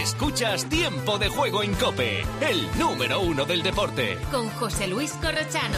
Escuchas Tiempo de Juego en COPE, el número 1 del deporte. Con José Luis Corrochano.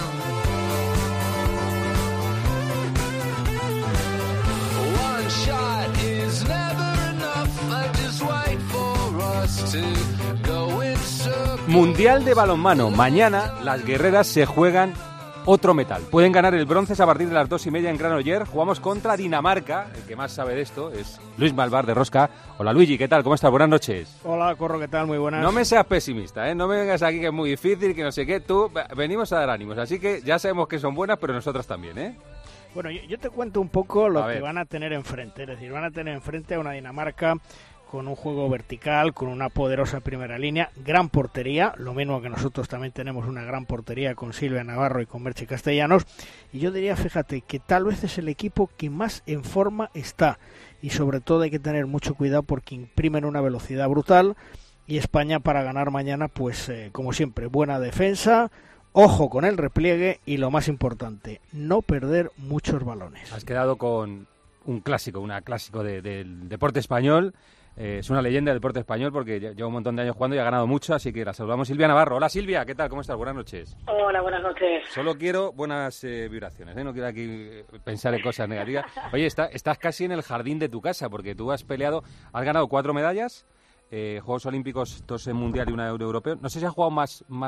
One shot is never enough. I just wait for us to go in circles. Mundial de balonmano. Mañana las guerreras se juegan otro metal. Pueden ganar el bronce a partir de las 2:30 en Granollers. Jugamos contra Dinamarca. El que más sabe de esto es Luis Malvar de Rosca. Hola Luigi, ¿qué tal? ¿Cómo estás? Buenas noches. Hola Corro, ¿qué tal? Muy buenas. No me seas pesimista, ¿eh? No me vengas aquí que es muy difícil, que no sé qué. Tú, venimos a dar ánimos. Así que ya sabemos que son buenas, pero nosotras también, ¿eh? Bueno, yo te cuento un poco lo que van a tener enfrente. Es decir, van a tener enfrente a una Dinamarca con un juego vertical, con una poderosa primera línea, gran portería, lo mismo que nosotros también tenemos una gran portería con Silvia Navarro y con Merche Castellanos, y yo diría, fíjate, que tal vez es el equipo que más en forma está, y sobre todo hay que tener mucho cuidado porque imprimen una velocidad brutal, y España para ganar mañana, pues como siempre, buena defensa, ojo con el repliegue, y lo más importante, no perder muchos balones. Has quedado con un clásico, del deporte español. Es una leyenda del deporte español porque lleva un montón de años jugando y ha ganado mucho, así que la saludamos. Silvia Navarro. Hola Silvia, ¿qué tal? ¿Cómo estás? Buenas noches. Hola, buenas noches. Solo quiero buenas vibraciones, ¿eh? No quiero aquí pensar en cosas negativas. Oye, estás casi en el jardín de tu casa porque tú has ganado 4 medallas, Juegos Olímpicos, 2 en Mundial y 1 Europeo. No sé si has jugado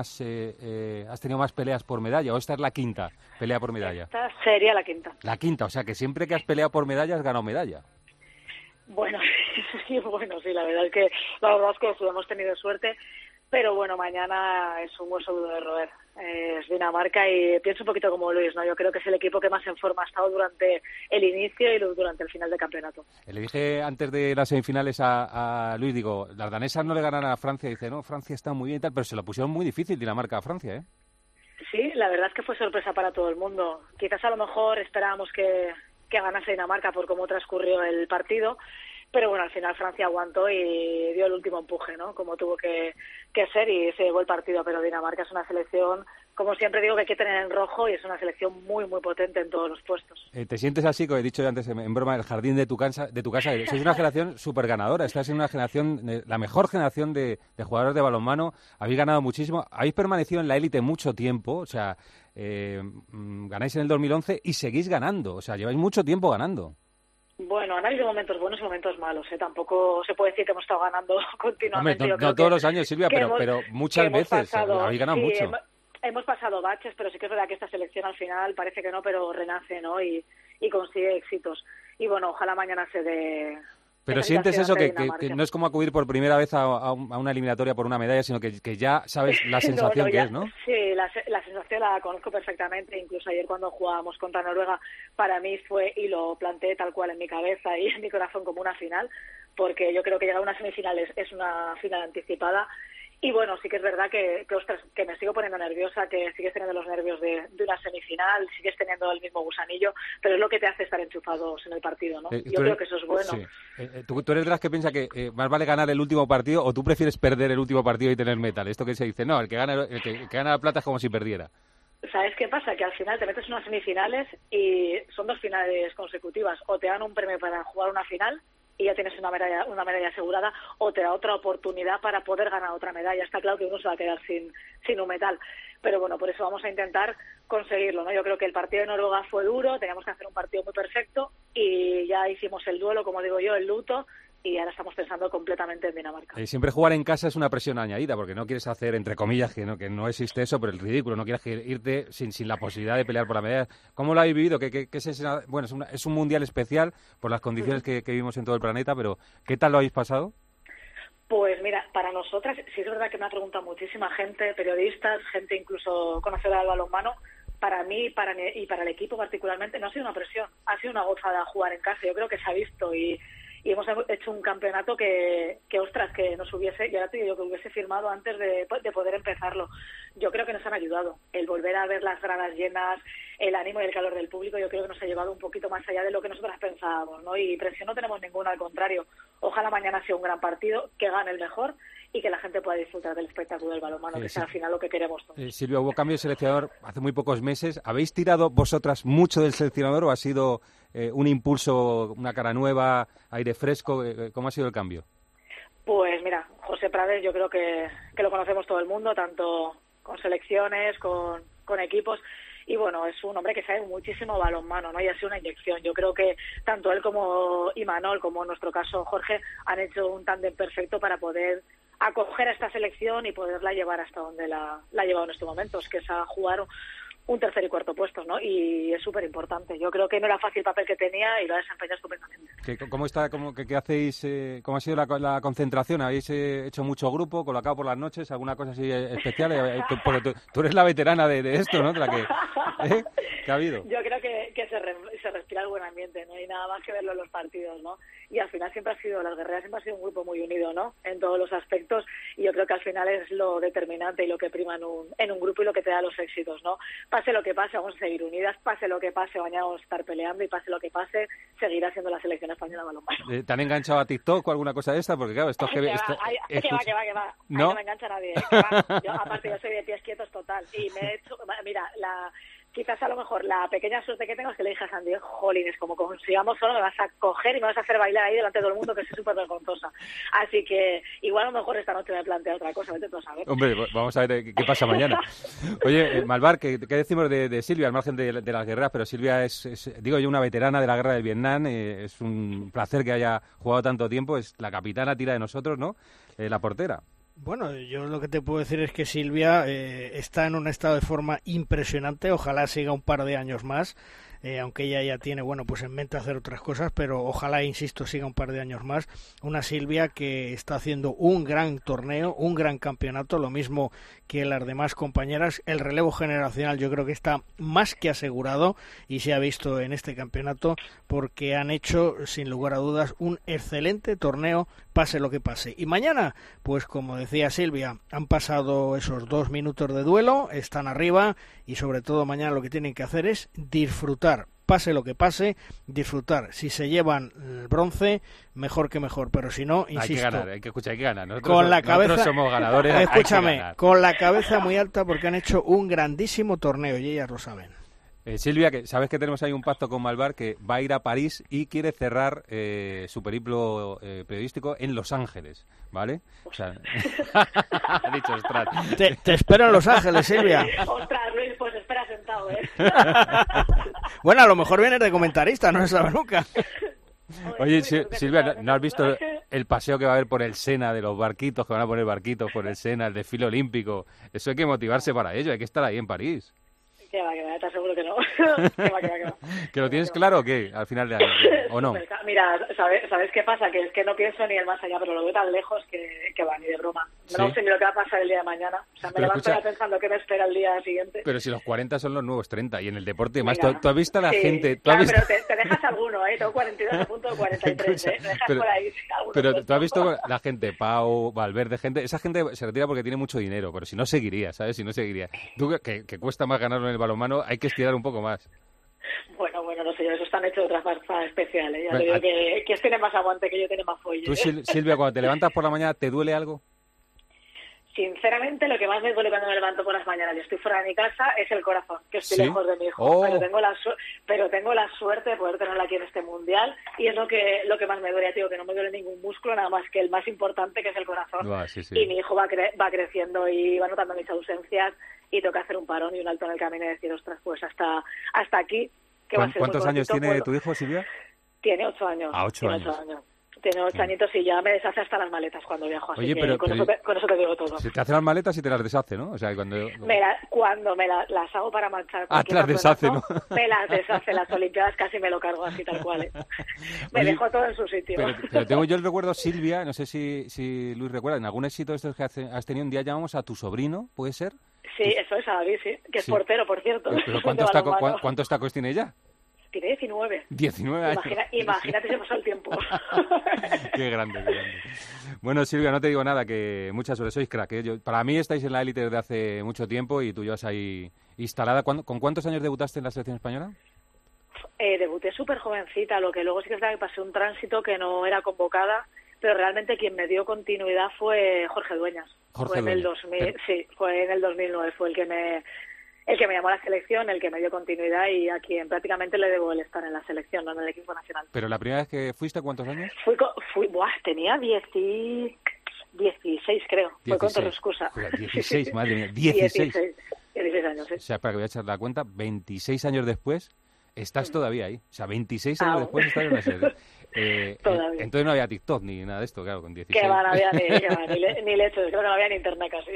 has tenido más peleas por medalla o esta es la quinta pelea por medalla. Esta sería la quinta. La quinta, o sea que siempre que has peleado por medalla has ganado medalla. Bueno, sí, la verdad es que sí, hemos tenido suerte, pero bueno, mañana es un hueso duro de roer. Es Dinamarca y pienso un poquito como Luis, ¿no? Yo creo que es el equipo que más en forma ha estado durante el inicio y durante el final del campeonato. Le dije antes de las semifinales a Luis, digo, las danesas no le ganan a Francia, dice, no, Francia está muy bien y tal, pero se lo pusieron muy difícil Dinamarca a Francia, ¿eh? Sí, la verdad es que fue sorpresa para todo el mundo. Quizás a lo mejor esperábamos que ganase Dinamarca por cómo transcurrió el partido, pero bueno, al final Francia aguantó y dio el último empuje, ¿no? Como tuvo que ser y se llevó el partido, pero Dinamarca es una selección, como siempre digo, que hay que tener en rojo y es una selección muy, muy potente en todos los puestos. ¿Te sientes así, como he dicho antes en broma, el jardín de tu casa? Sois una generación súper ganadora, estás en una generación, la mejor generación de jugadores de balonmano, habéis ganado muchísimo, habéis permanecido en la élite mucho tiempo, o sea, ganáis en el 2011 y seguís ganando, o sea, lleváis mucho tiempo ganando. Bueno, han habido momentos buenos y momentos malos, ¿eh? Tampoco se puede decir que hemos estado ganando continuamente. Hombre, no todos los años, Silvia, pero muchas veces habéis ganado mucho. Hemos pasado baches, pero sí que es verdad que esta selección al final parece que no, pero renace, ¿no? Y consigue éxitos. Y bueno, ojalá mañana se dé... Pero sientes eso, que no es como acudir por primera vez a una eliminatoria por una medalla, sino que ya sabes la sensación que es, ¿no? Sí, la sensación la conozco perfectamente. Incluso ayer cuando jugábamos contra Noruega, para mí fue, y lo planteé tal cual en mi cabeza y en mi corazón, como una final, porque yo creo que llegar a una semifinal es una final anticipada. Y bueno, sí que es verdad que ostras, que me sigo poniendo nerviosa, que sigues teniendo los nervios de una semifinal, sigues teniendo el mismo gusanillo, pero es lo que te hace estar enchufados en el partido, ¿no? Yo creo que eso es bueno. Sí. ¿Tú eres de las que piensa que más vale ganar el último partido o tú prefieres perder el último partido y tener metal? Esto que se dice, no, el que gana la plata es como si perdiera. ¿Sabes qué pasa? Que al final te metes en unas semifinales y son 2 finales consecutivas. O te dan un premio para jugar una final y ya tienes una medalla asegurada, o te da otra oportunidad para poder ganar otra medalla. Está claro que uno se va a quedar sin un metal. Pero bueno, por eso vamos a intentar conseguirlo, ¿no? Yo creo que el partido de Noruega fue duro, teníamos que hacer un partido muy perfecto y ya hicimos el duelo, como digo yo, el luto, y ahora estamos pensando completamente en Dinamarca. Siempre jugar en casa es una presión añadida, porque no quieres hacer, entre comillas, que no existe eso, pero el ridículo, no quieres irte sin la posibilidad de pelear por la medalla. ¿Cómo lo habéis vivido? Bueno, es un mundial especial por las condiciones que vivimos en todo el planeta, pero ¿qué tal lo habéis pasado? Pues mira, para nosotras, sí es verdad que me ha preguntado muchísima gente, periodistas, gente incluso conocedora del balonmano. Para mí y para el equipo particularmente no ha sido una presión, ha sido una gozada jugar en casa. Yo creo que se ha visto y hemos hecho un campeonato que ostras, que nos hubiese, ya te digo, que hubiese firmado antes de poder empezarlo. Yo creo que nos han ayudado. El volver a ver las gradas llenas, el ánimo y el calor del público, yo creo que nos ha llevado un poquito más allá de lo que nosotras pensábamos, ¿no? Y presión no tenemos ninguna, al contrario. Ojalá mañana sea un gran partido, que gane el mejor y que la gente pueda disfrutar del espectáculo del balonmano, que sea al final lo que queremos todos. Silvia, hubo cambio de seleccionador hace muy pocos meses. ¿Habéis tirado vosotras mucho del seleccionador o ha sido un impulso, una cara nueva, aire fresco? ¿Cómo ha sido el cambio? Pues mira, José Jorge Prades yo creo que lo conocemos todo el mundo, tanto con selecciones, con equipos. Y bueno, es un hombre que sabe muchísimo balonmano, ¿no? Y ha sido una inyección. Yo creo que tanto él como Imanol, como en nuestro caso Jorge, han hecho un tándem perfecto para poder acoger a esta selección y poderla llevar hasta donde la ha llevado en estos momentos, que es a jugar un tercer y cuarto puestos, ¿no? Y es súper importante. Yo creo que no era fácil el papel que tenía y lo ha desempeñado estupendamente. ¿Cómo está? ¿Qué hacéis? ¿Cómo ha sido la concentración? ¿Habéis hecho mucho grupo, colocado por las noches? ¿Alguna cosa así especial? Porque tú eres la veterana de esto, ¿no? De la que, ¿qué ha habido? Yo creo que se respira el buen ambiente, no hay nada más que verlo en los partidos, ¿no? Y al final las guerreras siempre ha sido un grupo muy unido, ¿no? En todos los aspectos, y yo creo que al final es lo determinante y lo que prima en un grupo y lo que te da los éxitos, ¿no? Pase lo que pase, vamos a seguir unidas, pase lo que pase, mañana vamos a estar peleando y pase lo que pase, seguirá siendo la selección española de balonmano. ¿Te han enganchado a TikTok o alguna cosa de esta? Porque claro, esto es que va. ¿No? No me engancha nadie. Aparte, yo soy de pies quietos total. Y me he hecho... Mira, quizás a lo mejor la pequeña suerte que tengo es que le dije a Sandy, jolines, como consigamos solo me vas a coger y me vas a hacer bailar ahí delante de todo el mundo, que soy súper vergonzosa. Así que igual a lo mejor esta noche me plantea otra cosa, vete tú a saber. Hombre, vamos a ver qué pasa mañana. Oye, Malvar, ¿qué decimos de Silvia, al margen de las guerreras? Pero Silvia es, digo yo, una veterana de la guerra del Vietnam, es un placer que haya jugado tanto tiempo, es la capitana, tira de nosotros, ¿no? La portera. Bueno, yo lo que te puedo decir es que Silvia está en un estado de forma impresionante, ojalá siga un par de años más, aunque ella ya tiene, bueno, pues en mente hacer otras cosas, pero ojalá, insisto, siga un par de años más. Una Silvia que está haciendo un gran torneo, un gran campeonato, lo mismo que las demás compañeras. El relevo generacional yo creo que está más que asegurado y se ha visto en este campeonato porque han hecho, sin lugar a dudas, un excelente torneo, pase lo que pase. Y mañana, pues como decía Silvia, han pasado esos 2 minutos de duelo, están arriba y sobre todo mañana lo que tienen que hacer es disfrutar, pase lo que pase, disfrutar. Si se llevan el bronce, mejor que mejor, pero si no, insisto, hay que ganar. Nosotros somos ganadores. Escúchame, con la cabeza muy alta porque han hecho un grandísimo torneo y ellas lo saben. Silvia, que sabes que tenemos ahí un pacto con Malvar que va a ir a París y quiere cerrar su periplo periodístico en Los Ángeles, ¿vale? O sea, ha dicho, ostras. Te espero en Los Ángeles, Silvia. Ostras, Luis, pues espera sentado, ¿eh? Bueno, a lo mejor vienes de comentarista, no se sabe nunca. Oye, Silvia, ¿no has visto el paseo que va a haber por el Sena, de los barquitos, que van a poner barquitos por el Sena, el desfile olímpico? Eso hay que motivarse para ello, hay que estar ahí en París. Que va, te aseguro que no. que va. ¿Que lo tienes claro o qué? Al final de año, ¿o no? Mira, ¿sabes qué pasa? Que es que no pienso ni el más allá, pero lo veo tan lejos que va, ni de broma. No ¿Sí? sé ni lo que va a pasar el día de mañana. O sea, me levanto ya pensando qué me espera el día siguiente. Pero si los 40 son los nuevos 30, y en el deporte, Mira, más, ¿tú has visto a la gente? Claro, pero te dejas alguno, ¿eh? Tengo 42 a punto de 43, ¿eh? Me dejas por ahí alguno. Pero tú has visto la gente, Pau, Valverde, esa gente se retira porque tiene mucho dinero, pero si no seguiría, ¿sabes? Si no seguiría. Tú, que cuesta más ganarlo en el balonmano, hay que estirar un poco más. Bueno, no sé yo, eso están hechos de otras fuerzas especiales. Ya te digo que tiene más aguante que yo, tiene más fuelle. Tú, Silvia, cuando te levantas por la mañana, ¿te duele algo? Sinceramente, lo que más me duele cuando me levanto por las mañanas y estoy fuera de mi casa es el corazón, que estoy lejos de mi hijo. Oh. Pero tengo la suerte de poder tenerla aquí en este mundial y es lo que más me duele. Ya digo que no me duele ningún músculo, nada más que el más importante, que es el corazón. Sí. Y mi hijo va creciendo y va notando mis ausencias y tengo que hacer un parón y un alto en el camino y decir, ostras, pues hasta aquí. Que va a ser ¿Cuántos muy años tiene tu hijo, Silvia? Tiene 8 años. 8 años. Tiene 8 añitos y ya me deshace hasta las maletas cuando viajo. Así que con eso te digo todo. Si te hace las maletas y te las deshace, ¿no? O sea, cuando me las hago para marchar. Te las deshace, ¿no? Me las deshace. Las Olimpiadas casi me lo cargo así tal cual. Me dejo todo en su sitio. Pero tengo yo el recuerdo, Silvia, no sé si Luis recuerda, en algún éxito de estos que has tenido, un día llamamos a tu sobrino, ¿puede ser? Sí, eso es, a David, sí. Que es portero, por cierto. ¿Pero cuántos tacos tiene ella? Tiene 19. 19 años. Imagínate si pasó el tiempo. Qué grande. Bueno, Silvia, no te digo nada, que mucha suerte. Sois crack, ¿eh? Para mí estáis en la élite desde hace mucho tiempo y tú llevas ahí instalada. ¿Con cuántos años debutaste en la selección española? Debuté súper jovencita, lo que luego sí que es verdad que pasé un tránsito que no era convocada, pero realmente quien me dio continuidad fue Jorge Dueñas. Fue en el 2009, fue el que me llamó a la selección, el que me dio continuidad y a quien prácticamente le debo el estar en la selección, no en el equipo nacional. ¿Pero la primera vez que fuiste, cuántos años? Tenía 16, creo. 16. Fue con Torrescusa. 16, madre mía, 16. 16 años, sí. O sea, para que voy a echar la cuenta, 26 años después estás todavía ahí. O sea, 26 años después estás en la selección. Entonces no había TikTok ni nada de esto, claro, con 16. Que va, no había ni leche, creo que no había ni internet casi.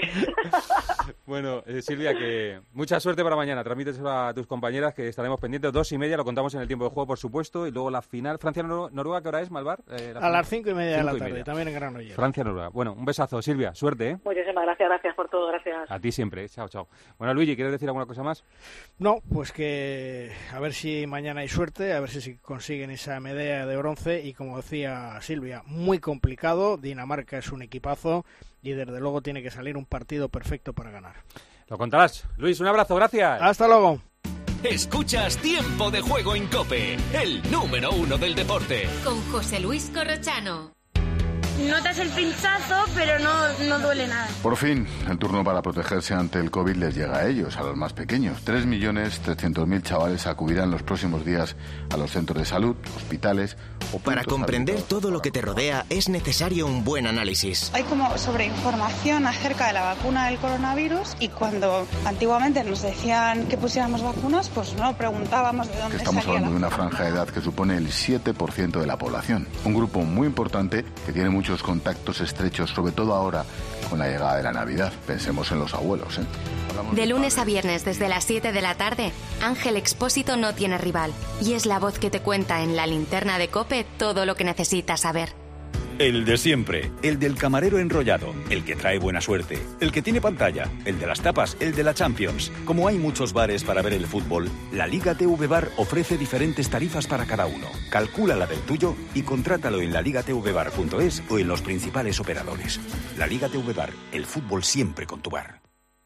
Bueno, Silvia, que mucha suerte para mañana. Transmíteselo a tus compañeras, que estaremos pendientes. 2:30, lo contamos en el tiempo de juego, por supuesto. Y luego la final, Francia-Noruega, ¿qué hora es, Malvar? A las 5:30 de la tarde, también en Granollers. Francia-Noruega. Bueno, un besazo, Silvia, suerte, ¿eh? Muchísimas gracias por todo, gracias. A ti siempre, chao, chao. Bueno, Luigi, ¿quieres decir alguna cosa más? No, pues que a ver si mañana hay suerte, a ver si consiguen esa medalla de bronce. Y como decía Silvia, muy complicado. Dinamarca es un equipazo y desde luego tiene que salir un partido perfecto para ganar. Lo contarás. Luis, un abrazo, gracias. Hasta luego. Escuchas Tiempo de Juego en COPE, el número 1 del deporte. Con José Luis Corrochano. Notas el pinchazo, pero no duele nada. Por fin, el turno para protegerse ante el COVID les llega a ellos, a los más pequeños. 3.300.000 chavales acudirán los próximos días a los centros de salud, hospitales o para comprender todo lo que te rodea es necesario un buen análisis. Hay como sobreinformación acerca de la vacuna del coronavirus y cuando antiguamente nos decían que pusiéramos vacunas, pues no preguntábamos de dónde salía. Estamos hablando de una franja de edad que supone el 7% de la población. Un grupo muy importante que tiene muchos contactos estrechos, sobre todo ahora con la llegada de la Navidad. Pensemos en los abuelos, ¿eh? De lunes a viernes desde las 7 de la tarde, Ángel Expósito no tiene rival y es la voz que te cuenta en la linterna de COPE todo lo que necesitas saber. El de siempre, el del camarero enrollado, el que trae buena suerte, el que tiene pantalla, el de las tapas, el de la Champions. Como hay muchos bares para ver el fútbol, la Liga TV Bar ofrece diferentes tarifas para cada uno. Calcula la del tuyo y contrátalo en laligatvbar.es o en los principales operadores. La Liga TV Bar, el fútbol siempre con tu bar.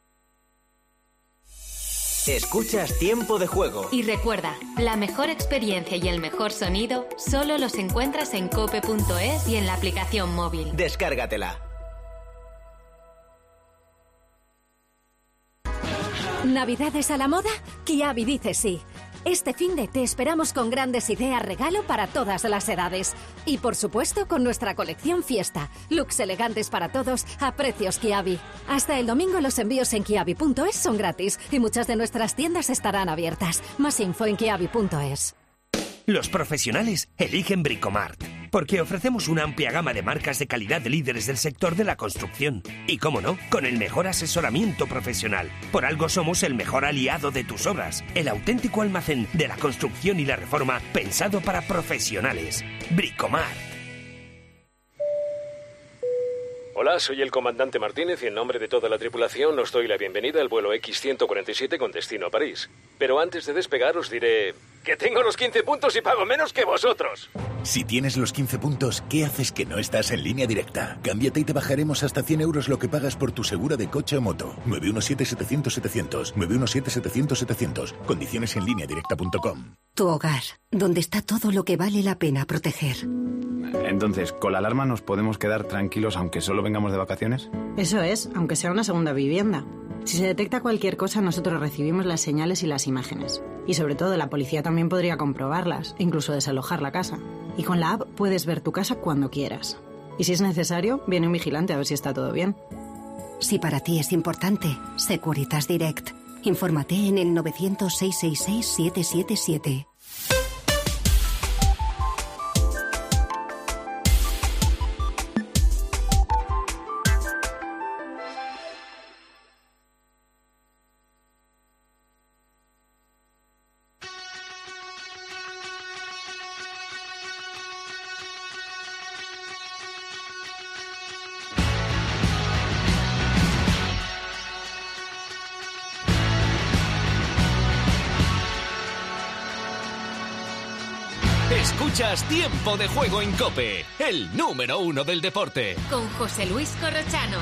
Escuchas Tiempo de Juego. Y recuerda, la mejor experiencia y el mejor sonido solo los encuentras en cope.es y en la aplicación móvil. Descárgatela. ¿Navidades a la moda? Kiabi dice sí. Este finde te esperamos con grandes ideas regalo para todas las edades. Y por supuesto con nuestra colección Fiesta. Looks elegantes para todos a precios Kiabi. Hasta el domingo los envíos en kiabi.es son gratis y muchas de nuestras tiendas estarán abiertas. Más info en kiabi.es. Los profesionales eligen Bricomart, porque ofrecemos una amplia gama de marcas de calidad de líderes del sector de la construcción. Y cómo no, con el mejor asesoramiento profesional. Por algo somos el mejor aliado de tus obras. El auténtico almacén de la construcción y la reforma pensado para profesionales. Bricomart. Hola, soy el comandante Martínez y en nombre de toda la tripulación os doy la bienvenida al vuelo X-147 con destino a París. Pero antes de despegar os diré que tengo los 15 puntos y pago menos que vosotros. Si tienes los 15 puntos, ¿qué haces que no estás en Línea Directa? Cámbiate y te bajaremos hasta 100 euros lo que pagas por tu segura de coche o moto. 917-700-700. 917-700-700. Condiciones en lineadirecta.com. Tu hogar, donde está todo lo que vale la pena proteger. Entonces, ¿con la alarma nos podemos quedar tranquilos aunque solo vengamos de vacaciones? Eso es, aunque sea una segunda vivienda. Si se detecta cualquier cosa, nosotros recibimos las señales y las imágenes. Y sobre todo, la policía también podría comprobarlas, incluso desalojar la casa. Y con la app puedes ver tu casa cuando quieras. Y si es necesario, viene un vigilante a ver si está todo bien. Si para ti es importante, Securitas Direct. Infórmate en el 900-666-777. Escuchas Tiempo de Juego en COPE, el número 1 del deporte. Con José Luis Corrochano.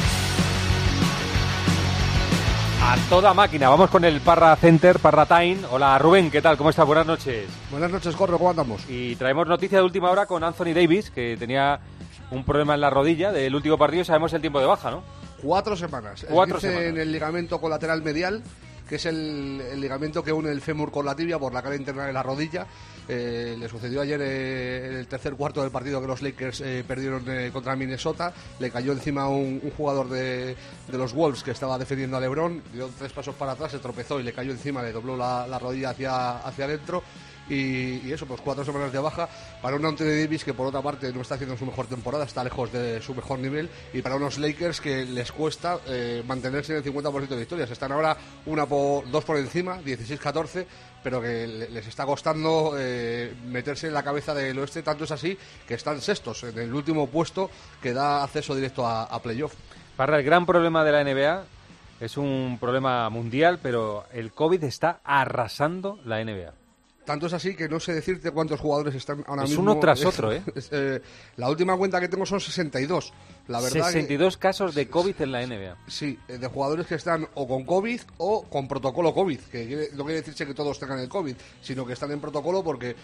A toda máquina, vamos con el Parra Center, Parra Time. Hola Rubén, ¿qué tal? ¿Cómo estás? Buenas noches. Buenas noches, Jorge, ¿cómo andamos? Y traemos noticia de última hora con Anthony Davis, que tenía un problema en la rodilla del último partido. Sabemos el tiempo de baja, ¿no? 4 semanas. 4 semanas. En el ligamento colateral medial. que es el ligamento que une el fémur con la tibia por la cara interna de la rodilla. Le sucedió ayer en el tercer cuarto del partido que los Lakers perdieron contra Minnesota. Le cayó encima un jugador de los Wolves que estaba defendiendo a LeBron, dio 3 pasos para atrás, se tropezó y le cayó encima, le dobló la rodilla hacia adentro. Y eso, pues 4 semanas de baja para un Anthony Davis que por otra parte no está haciendo su mejor temporada, está lejos de su mejor nivel, y para unos Lakers que les cuesta mantenerse en el 50% de victorias. Están ahora 2 por encima, 16-14, pero que les está costando meterse en la cabeza del oeste. Tanto es así que están sextos en el último puesto que da acceso directo a playoff. Parra, el gran problema de la NBA es un problema mundial, pero el COVID está arrasando la NBA. Tanto es así que no sé decirte cuántos jugadores están ahora mismo. Es uno tras otro, ¿eh? La última cuenta que tengo son 62. La verdad 62 casos de COVID en la NBA. Sí, de jugadores que están o con COVID o con protocolo COVID, que no quiere decirse que todos tengan el COVID, sino que están en protocolo porque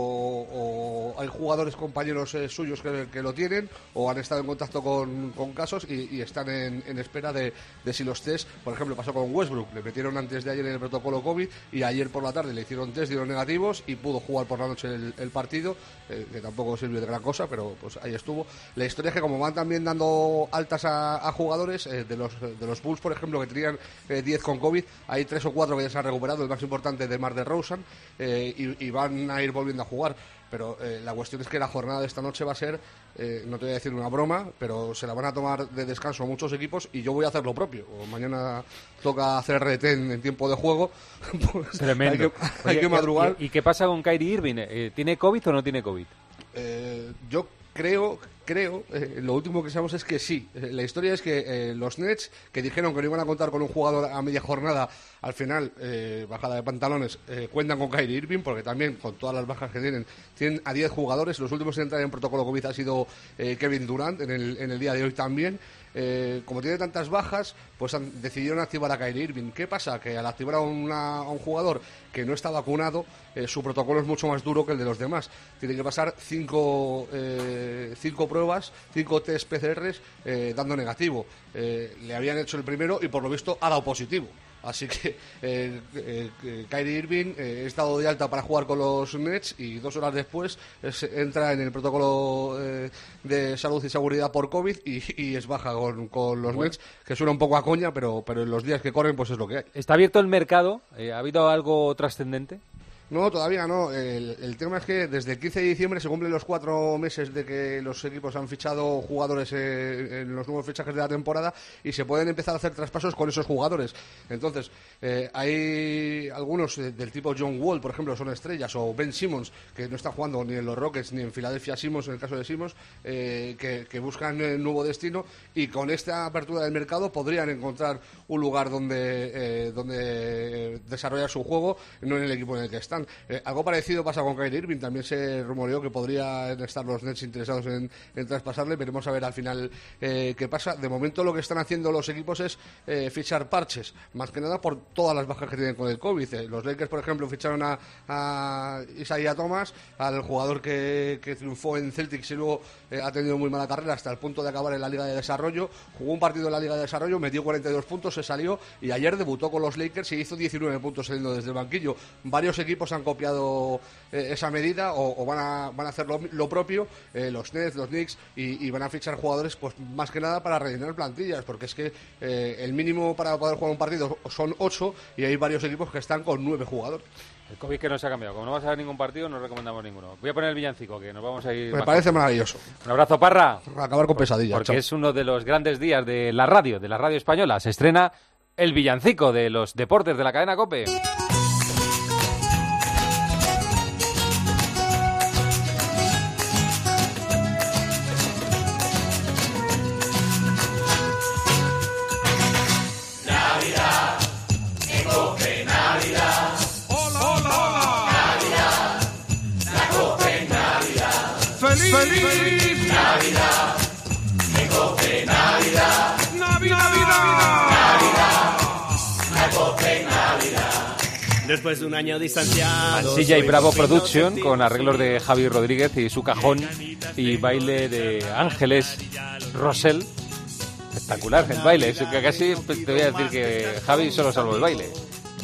o hay jugadores compañeros suyos que lo tienen, o han estado en contacto con casos y están en espera de si los test. Por ejemplo, pasó con Westbrook, le metieron antes de ayer en el protocolo COVID y ayer por la tarde le hicieron test, dieron negativos y pudo jugar por la noche el partido, que tampoco sirvió de gran cosa, pero pues ahí estuvo. La historia es que como van también dando altas a jugadores de los Bulls, por ejemplo, que tenían 10 con COVID, hay 3 o 4 que ya se han recuperado, el más importante de DeMar DeRozan, y van a ir volviendo a jugar. Pero la cuestión es que la jornada de esta noche va a ser, no te voy a decir una broma, pero se la van a tomar de descanso muchos equipos y yo voy a hacer lo propio. O mañana toca hacer retén en tiempo de juego. Pues tremendo. Hay que madrugar. ¿Y qué pasa con Kyrie Irving? ¿Tiene COVID o no tiene COVID? Yo creo, lo último que sabemos es que sí. La historia es que los Nets, que dijeron que no iban a contar con un jugador a media jornada, al final, bajada de pantalones, cuentan con Kyrie Irving, porque también con todas las bajas que tienen a 10 jugadores. Los últimos en entrar en protocolo COVID ha sido Kevin Durant en el día de hoy también. Como tiene tantas bajas, pues decidieron activar a Kyrie Irving. ¿Qué pasa? Que al activar a un jugador que no está vacunado, su protocolo es mucho más duro que el de los demás. Tiene que pasar 5 pruebas, 5 test PCRs dando negativo. Le habían hecho el primero y por lo visto ha dado positivo. Así que Kyrie Irving es dado de alta para jugar con los Nets y 2 horas después entra en el protocolo de salud y seguridad por COVID y es baja con los Nets, que suena un poco a coña, pero en los días que corren pues es lo que hay. ¿Está abierto el mercado? ¿Ha habido algo trascendente? No, todavía no. El tema es que desde el 15 de diciembre se cumplen los 4 meses de que los equipos han fichado jugadores en los nuevos fichajes de la temporada y se pueden empezar a hacer traspasos con esos jugadores. Entonces, hay algunos del tipo John Wall, por ejemplo, son estrellas, o Ben Simmons, que no está jugando ni en los Rockets ni en Philadelphia Simmons, en el caso de Simmons, que buscan un nuevo destino y con esta apertura del mercado podrían encontrar un lugar donde desarrollar su juego, no en el equipo en el que están. Algo parecido pasa con Kyrie Irving, también se rumoreó que podrían estar los Nets interesados en traspasarle. Veremos a ver al final qué pasa. De momento lo que están haciendo los equipos es fichar parches, más que nada por todas las bajas que tienen con el COVID. Los Lakers, por ejemplo, ficharon a Isaiah Thomas, al jugador que triunfó en Celtics y luego ha tenido muy mala carrera hasta el punto de acabar en la Liga de Desarrollo. Jugó un partido en la Liga de Desarrollo, metió 42 puntos, se salió y ayer debutó con los Lakers y hizo 19 puntos saliendo desde el banquillo. Varios equipos han copiado esa medida o van a hacer lo propio, los Nets, los Knicks, y van a fichar jugadores pues más que nada para rellenar plantillas, porque es que el mínimo para poder jugar un partido son 8 y hay varios equipos que están con 9 jugadores. El COVID que no se ha cambiado. Como no vas a ver ningún partido, no recomendamos ninguno. Voy a poner el villancico, que nos vamos a ir. Me parece maravilloso. Un abrazo, Parra. A acabar con pesadillas. Porque chao. Es uno de los grandes días de la radio española. Se estrena el villancico de los deportes de la cadena COPE. ¡Feliz Navidad! ¡En COPE Navidad! ¡Navidad! ¡La COPE Navidad! Después de un año distanciado... Mansilla y Bravo Production, con arreglos de Javi Rodríguez y su cajón y baile de Ángeles Rosell. Espectacular el baile, es que casi te voy a decir que Javi solo salvó el baile.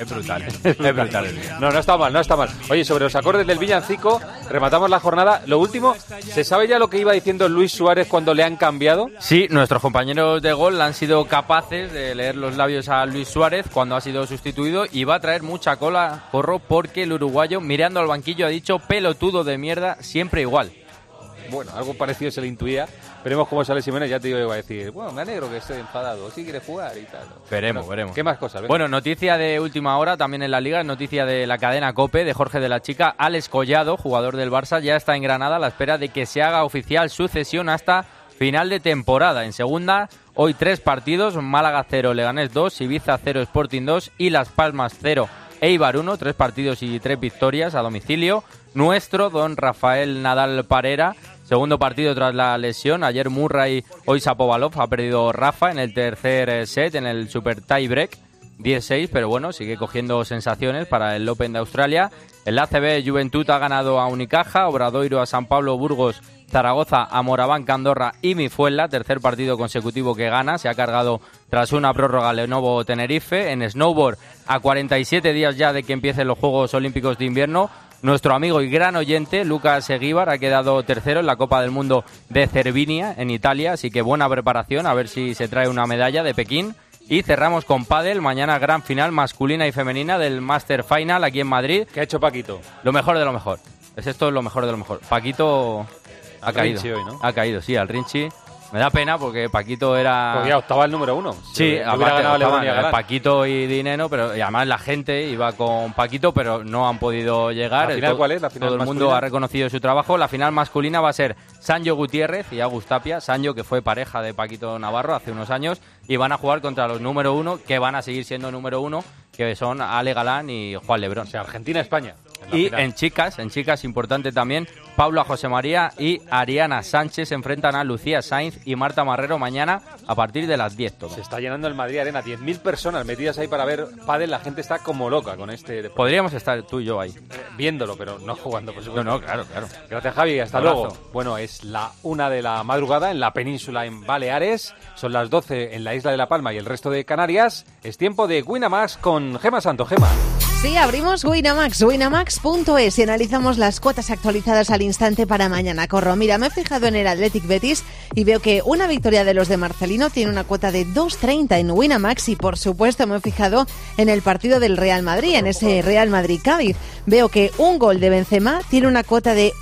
Es brutal. Es brutal. No está mal, no está mal. Oye, sobre los acordes del villancico, rematamos la jornada. Lo último, ¿se sabe ya lo que iba diciendo Luis Suárez cuando le han cambiado? Sí, nuestros compañeros de Gol han sido capaces de leer los labios a Luis Suárez cuando ha sido sustituido y va a traer mucha cola, Corro, porque el uruguayo, mirando al banquillo, ha dicho pelotudo de mierda, siempre igual. Bueno, algo parecido se le intuía. Veremos cómo sale Simeone. Ya te digo, iba a decir, bueno, me alegro que estoy enfadado, sí quiere jugar y tal. Veremos. ¿Qué más cosas? Venga. Bueno, noticia de última hora también en la Liga, noticia de la cadena COPE, de Jorge de la Chica. Alex Collado, jugador del Barça, ya está en Granada a la espera de que se haga oficial su cesión hasta final de temporada. En segunda, hoy 3 partidos, Málaga 0, Leganés 2, Ibiza 0, Sporting 2 y Las Palmas 0, Eibar 1, 3 partidos y 3 victorias a domicilio. Nuestro don Rafael Nadal Parera, segundo partido tras la lesión. Ayer Murray, hoy Shapovalov, ha perdido Rafa en el tercer set, en el super tie break, 10-6, pero bueno, sigue cogiendo sensaciones para el Open de Australia. El ACB Juventud ha ganado a Unicaja, Obradoiro a San Pablo, Burgos, Zaragoza a Moraván, Andorra y Mifuenla, tercer partido consecutivo que gana, se ha cargado tras una prórroga Lenovo Tenerife. En snowboard, a 47 días ya de que empiecen los Juegos Olímpicos de Invierno, nuestro amigo y gran oyente Lucas Eguíbar ha quedado tercero en la Copa del Mundo de Cervinia en Italia, así que buena preparación, a ver si se trae una medalla de Pekín. Y cerramos con pádel, mañana gran final masculina y femenina del Master Final aquí en Madrid. ¿Qué ha hecho Paquito? Lo mejor de lo mejor. Esto es lo mejor de lo mejor. Paquito ha caído. Hoy, ¿no? Ha caído, sí, al Rinchi. Me da pena porque Paquito era... Pues ya octava el número 1. Sí, aparte, ganado Paquito y Dineno, pero y además la gente iba con Paquito, pero no han podido llegar. ¿La final cuál es? ¿La final todo el masculina? mundo ha reconocido su trabajo. La final masculina va a ser Sancho Gutiérrez y Agus Tapia. Sancho, que fue pareja de Paquito Navarro hace unos años, y van a jugar contra los número 1, que van a seguir siendo número 1, que son Ale Galán y Juan Lebrón. O sea, Argentina-España. Y en chicas, importante también, Paula José María y Ariana Sánchez se enfrentan a Lucía Sainz y Marta Marrero mañana a partir de las 10 todo. Se está llenando el Madrid Arena, 10.000 personas metidas ahí para ver pádel, la gente está como loca con este deporte. Podríamos estar tú y yo ahí. Viéndolo, pero no jugando, por supuesto. No, claro. Gracias, Javi, hasta luego. Bueno, es la 1 de la madrugada en la península en Baleares, son las 12 en la isla de La Palma y el resto de Canarias. Es tiempo de Winamax con Gema Santo. Gema. Sí, abrimos Winamax, winamax.es y analizamos las cuotas actualizadas al instante para mañana. Corro, mira, me he fijado en el Athletic Betis y veo que una victoria de los de Marcelino tiene una cuota de 2.30 en Winamax y por supuesto me he fijado en el partido del Real Madrid, en ese Real Madrid-Cádiz. Veo que un gol de Benzema tiene una cuota de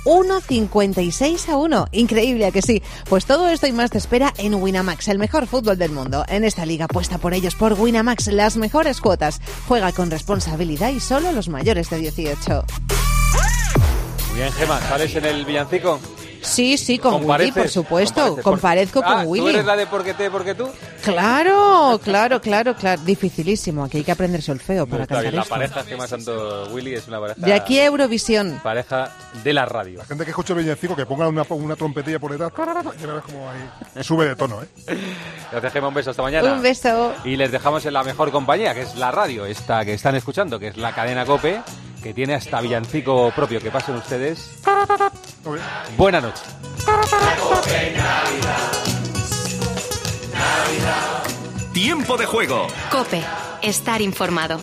1.56-1. Increíble, ¿a que sí? Pues todo esto y más te espera en Winamax, el mejor fútbol del mundo. En esta liga apuesta por ellos, por Winamax, las mejores cuotas. Juega con responsabilidad y solo los mayores de 18. Muy bien, Gema, ¿sales en el villancico? Sí, con Willy, por supuesto. Comparezco con Willy. ¿Tú eres la de porque tú? Claro. Dificilísimo. Aquí hay que aprender solfeo para cantar bien, esto. La pareja Gema Santo Willy es una pareja... De aquí a Eurovisión. Pareja de la radio. La gente que escucha el villancico, que ponga una trompetilla por detrás, y verás como ahí sube de tono, ¿eh? Gracias, Gema, un beso, hasta mañana. Un beso. Y les dejamos en la mejor compañía, que es la radio, esta que están escuchando, que es la cadena COPE, que tiene hasta villancico propio. Que pasen ustedes. Buenas noches. Tiempo de juego. COPE. Estar informado.